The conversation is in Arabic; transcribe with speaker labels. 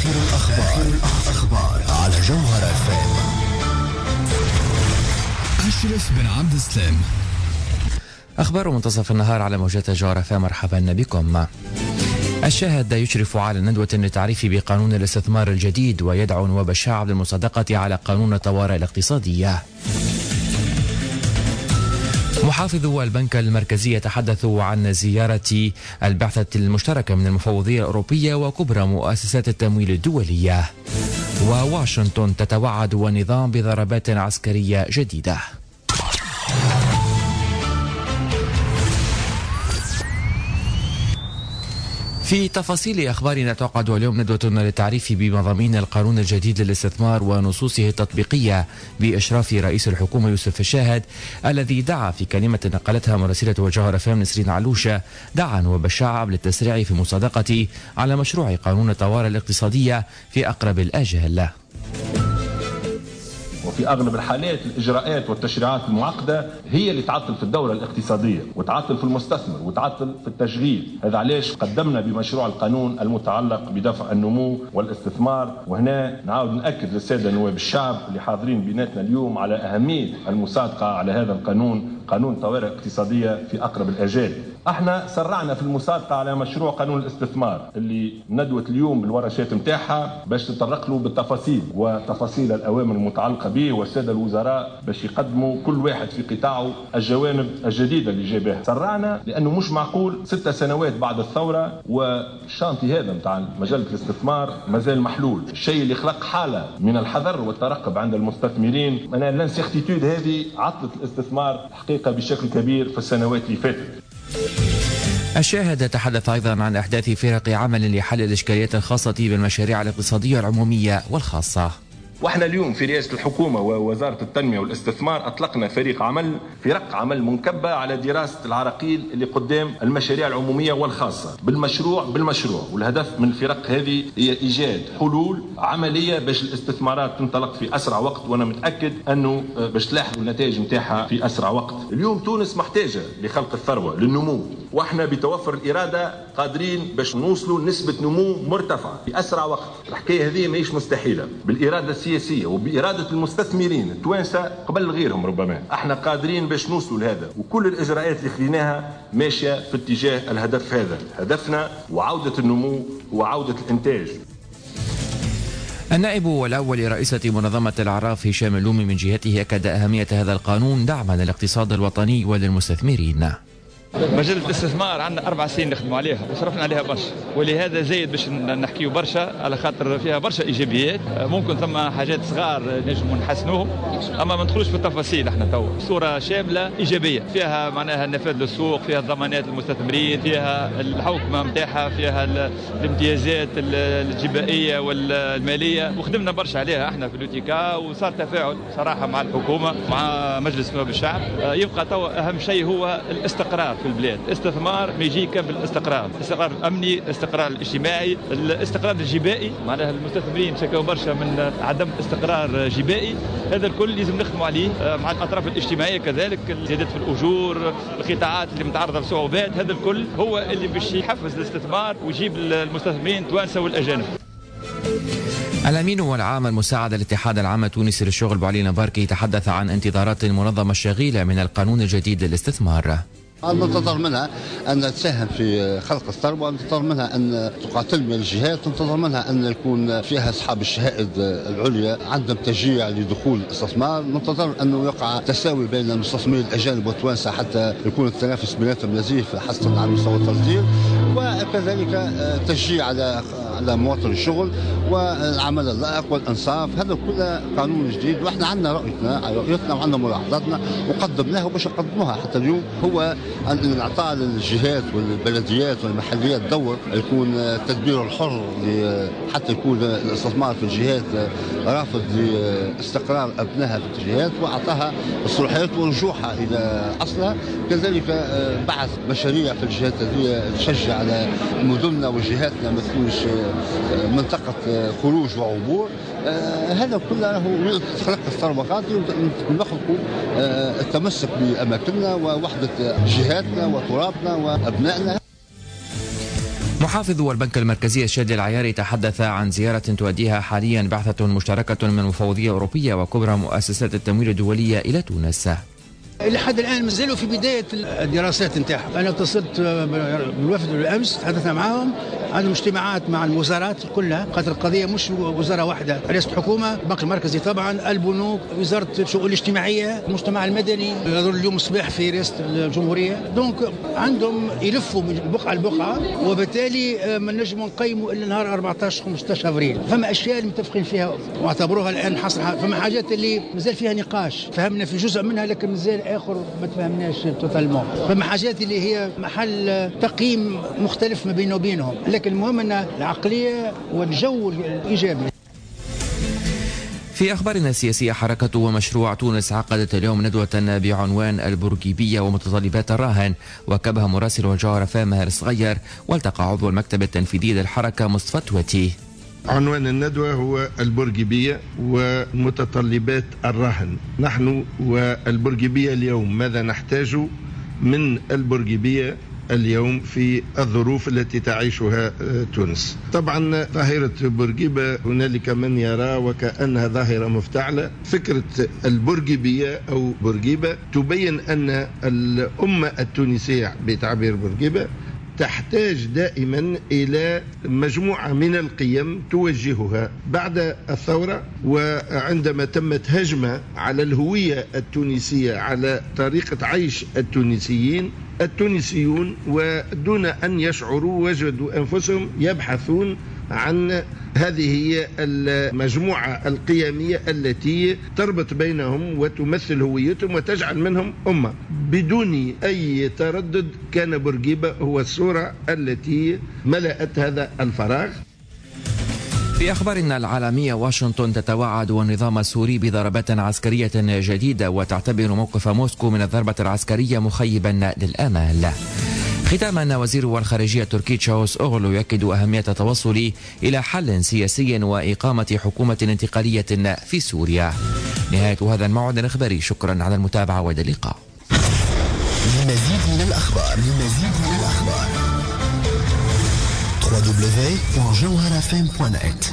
Speaker 1: آخر الأخبار على جوهر FM. أشرف بن عبد السلام.
Speaker 2: أخبار منتصف النهار على موجات جوهر FM. مرحبا بكم. الشاهد يشرف على ندوة للتعريف بقانون الاستثمار الجديد ويدعو نواب الشعب للمصادقة على قانون الطوارئ الاقتصادية. محافظو البنك المركزي تحدثوا عن زيارة البعثة المشتركة من المفوضية الأوروبية وكبرى مؤسسات التمويل الدولية. وواشنطن تتوعد النظام بضربات عسكرية جديدة. في تفاصيل أخبارنا، تعقد اليوم ندوة للتعريف بمضامين القانون الجديد للاستثمار ونصوصه التطبيقية بإشراف رئيس الحكومة يوسف الشاهد، الذي دعا في كلمة نقلتها مراسلة جوهر FM نسرين علوشة، دعا نواب الشعب للتسريع في المصادقة على مشروع قانون الطوارئ الاقتصادية في أقرب الآجال.
Speaker 3: وفي أغلب الحالات الإجراءات والتشريعات المعقدة هي اللي تعطل في الدورة الاقتصادية وتعطل في المستثمر وتعطل في التشغيل. هذا علاش قدمنا بمشروع القانون المتعلق بدفع النمو والاستثمار. وهنا نعاود نأكد للسادة نواب الشعب اللي حاضرين بيناتنا اليوم على أهمية المصادقة على هذا القانون، قانون طوارئ اقتصادية في أقرب الآجال. احنا سرعنا في المصادقة على مشروع قانون الاستثمار اللي ندوة اليوم بالورشات متاعها باش تطرق له بالتفاصيل وتفاصيل الأوامر المتعلقة به، والسادة الوزراء باش يقدموا كل واحد في قطاعه الجوانب الجديدة اللي جابها. سرعنا لأنه مش معقول 6 سنوات بعد الثورة والشانتي هذا متاع مجال الاستثمار مازال محلول، الشيء اللي خلق حالة من الحذر والترقب عند المستثمرين. أنا لانسيرتيتود هذه عطلت الاستثمار حقيقة بشكل كبير في السنوات اللي فاتت.
Speaker 2: الشاهد تحدث أيضا عن إحداث فرق عمل لحل الإشكاليات الخاصة بالمشاريع الاقتصادية العمومية والخاصة.
Speaker 3: واحنا اليوم في رئاسة الحكومة ووزارة التنمية والاستثمار أطلقنا فرق عمل منكبة على دراسة العراقيل اللي قدام المشاريع العمومية والخاصة بالمشروع. والهدف من الفرق هذه هي إيجاد حلول عملية باش الاستثمارات تنطلق في أسرع وقت، وأنا متأكد أنه باش تلاحظوا النتائج متاعها في أسرع وقت. اليوم تونس محتاجة لخلق الثروة للنمو، واحنا بتوفر الإرادة قادرين باش نوصلوا لنسبة نمو مرتفعة في أسرع وقت. الحكاية هذه ماهيش مستحيلة بالإرادة السياسية وبإرادة المستثمرين التوانسة قبل غيرهم. ربما احنا قادرين باش نوصلوا لهذا، وكل الإجراءات اللي خليناها ماشية في اتجاه الهدف هذا. هدفنا وعودة النمو وعودة الإنتاج.
Speaker 2: النائب الأول لرئيسة منظمة الأعراف هشام اللومي من جهته أكد أهمية هذا القانون دعما للاقتصاد الوطني وللمستثمرين.
Speaker 4: مجلة الاستثمار عندنا 4 سنين نخدموا عليها وصرفنا عليها برشا، ولهذا زايد باش نحكيو برشا على خاطر فيها برشا ايجابيات. ممكن ثم حاجات صغار نجموا نحسنوهم، اما ما ندخلوش في التفاصيل. احنا تو صورة شاملة ايجابية فيها معناها النفاذ للسوق، فيها ضمانات للمستثمرين، فيها الحوكمة نتاعها، فيها الامتيازات الجبائية والمالية، وخدمنا برشا عليها احنا في اليوتيكا، وصار تفاعل صراحة مع الحكومة مع مجلس نواب الشعب. يبقى تو اهم شيء هو الاستقرار في البلاد. استثمار ما يجي كان بالاستقرار، الاستقرار الامني، الاستقرار الاجتماعي، الاستقرار الجبائي. معناها المستثمرين شكوا برشا من عدم استقرار جبائي، هذا الكل لازم نخدموا عليه مع الاطراف الاجتماعيه كذلك. الزيادات في الاجور، القطاعات اللي متعرضه لصعوبات، هذا الكل هو اللي باش يحفز الاستثمار ويجيب المستثمرين التوانسه والاجانب.
Speaker 2: الأمين والعام المساعد الاتحاد العام التونسي للشغل بوعلي نباركي تحدث عن انتظارات المنظمة الشغيلة من القانون الجديد للاستثمار.
Speaker 5: ننتظر منها أن تساهم في خلق الثروة، ننتظر منها أن تقاتل من الجهات، ننتظر منها أن يكون فيها أصحاب الشهائد العليا عندهم تشجيع لدخول الاستثمار، ننتظر أنه يقع تساوي بين المستثمرين الأجانب والتوانسة حتى يكون التنافس بيناتهم نزيف حسنا على مستوى التصدير، وكذلك تشجيع على مواطن الشغل والعمل اللائق والانصاف. هذا كله قانون جديد، واحنا عندنا رؤيتنا وعندنا ملاحظاتنا وقدمناها وباش نقدموها حتى اليوم. هو ان اعطاء للجهات والبلديات والمحليات دور يكون التدبير الحر حتى يكون الاستثمار في الجهات رافض لاستقرار ابنائها في الجهات، واعطاها الصلاحيات ورجوعها الى اصلها. كذلك بعث مشاريع في الجهات هذه تشجع على مدننا وجهاتنا ما تكونش منطقة خروج وعبور. هذا كله خلق الثروة غادي ونخلقوا التمسك بأماكننا ووحدة جهاتنا وترابنا وأبنائنا.
Speaker 2: محافظ البنك المركزي الشادي العياري تحدث عن زيارة تؤديها حاليا بعثة مشتركة من مفوضية أوروبية وكبرى مؤسسات التمويل الدولية إلى تونس.
Speaker 6: لحد الآن مازالوا في بداية الدراسات نتاعهم. أنا اتصلت بالوفد الأمس، تحدثنا معهم، عندهم اجتماعات مع الوزارات كلها، خاطر القضية مش وزارة واحدة، رئاسة الحكومة، البنك المركزي طبعا، البنوك، وزارة الشؤون الاجتماعية، المجتمع المدني، يظهر اليوم الصباح في رئاسة الجمهورية. دونك عندهم يلفوا من بقعة لبقعة، وبالتالي ما نجموا نقيموا إلا نهار 14-15 أبريل. فما أشياء اللي متفقين فيها واعتبروها الآن حصل، فما حاجات اللي مازال فيها نقاش، فهمنا في جزء منها لكن مازال آخر ما تفهمناش توتالمون. فما حاجات اللي هي محل تقييم مختلف ما بينه وبينهم، لكن المهم أن العقلية والجو الإيجابي.
Speaker 2: في أخبارنا السياسية، حركة ومشروع تونس عقدت اليوم ندوة بعنوان البرجيبية ومتطلبات الراهن، وكبها مراسل الجوهرة ماهر صغير، والتقى عضو المكتب التنفيذي للحركة مصطفى تواتي.
Speaker 7: عنوان الندوة هو البرجيبية ومتطلبات الراهن. نحن والبرجيبية اليوم ماذا نحتاج من البرجيبية اليوم في الظروف التي تعيشها تونس؟ طبعا ظاهرة بورقيبة هنالك من يرى وكأنها ظاهرة مفتعلة. فكرة البرجيبية أو بورقيبة تبين أن الأمة التونسية بتعبير بورقيبة تحتاج دائما إلى مجموعة من القيم توجهها بعد الثورة، وعندما تمت هجمة على الهوية التونسية، على طريقة عيش التونسيون ودون أن يشعروا وجدوا أنفسهم يبحثون عن هذه هي المجموعة القيمية التي تربط بينهم وتمثل هويتهم وتجعل منهم أمة. بدون أي تردد كان بورقيبة هو الصورة التي ملأت هذا الفراغ.
Speaker 2: في أخبارنا العالمية، واشنطن تتوعد النظام السوري بضربات عسكرية جديدة وتعتبر موقف موسكو من الضربة العسكرية مخيبا للآمال. ختاما، وزير الخارجية التركي تشاوش أوغلو يؤكد أهمية التوصل إلى حل سياسي وإقامة حكومة انتقالية في سوريا. نهاية هذا الموعد الإخباري، شكرا على المتابعة وإلى اللقاء.
Speaker 1: لمزيد من الأخبار www.jawharafm.net